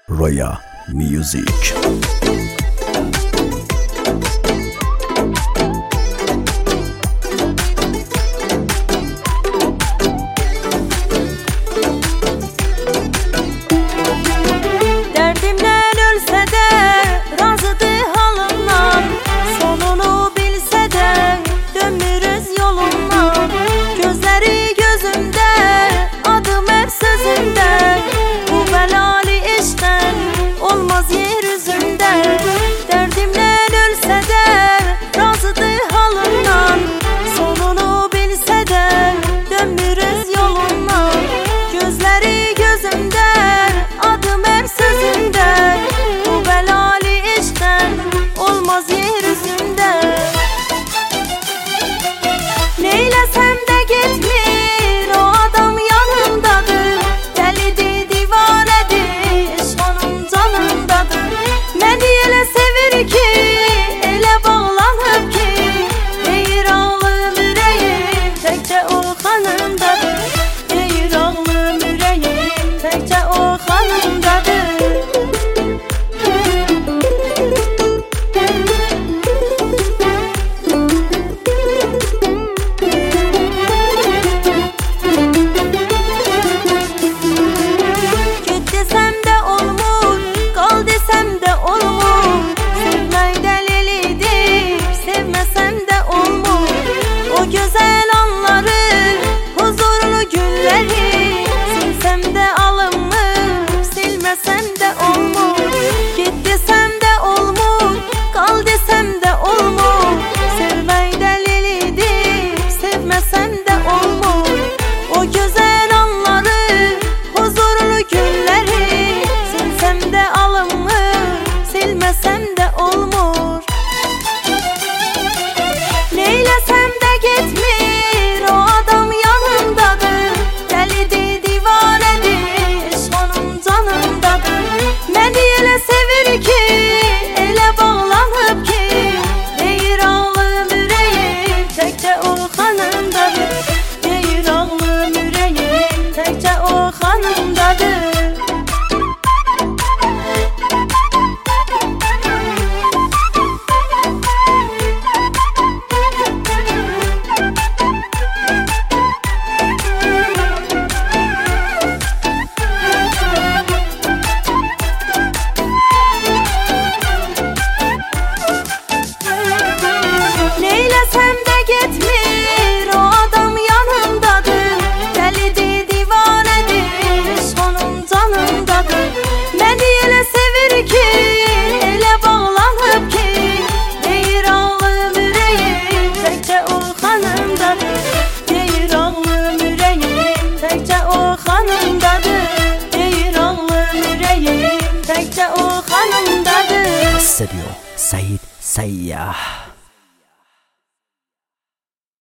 Roya Music. Derdimden ölse de razıdır halımdan, sonunu bilse de dönmürüz yolundan. Gözleri gözümde, adım hep sözümde, bu belalı işten olmaz yeryüzünde. Derdimden ölse de razıdır halımdan, sonunu bilse de dönmürüz yolundan. Gözleri gözümde, adım hep sözümde, bu belalı işten olmaz yeryüzünde. Neylesem de gitmir, o adam yanımdadır. Delidir, divanedir, iş onun canındadır. Beni elə sevir ki, elə bağlanıb ki, deyir ağlım ürəyim, təkcə o xanımdadır. Deyir ağlım ürəyim, təkcə o xanımdadır. Güzel anları, huzurlu günleri, silsem de alınmır, silmesem de olmur. Git desem de olmur, kal desem de olmur. Sevmeyi delilidir, sevmesem de olmur. O güzel anları, huzurlu günleri, silsem de alınmır, silmesem de olmur. Neylesem de gitmir, o adam yanımdadır. Delidir, divanedir, iş onun canındadır. Beni elə sevir ki, elə bağlanıb ki, deyir ağlım ürəyim, təkcə o xanımdadır. Deyir ağlım ürəyim, təkcə o xanımdadır. Neylesem de gitmir, o adam yanımdadır. Delidir, divanedir, iş onun canındadır. Beni elə sevir ki, elə bağlanıb ki, deyir ağlım ürəyim, təkcə o xanımdadır. Deyir ağlım ürəyim, təkcə o xanımdadır. Deyir ağlım ürəyim, təkcə o xanımdadır. Seviyor Said Sayyah.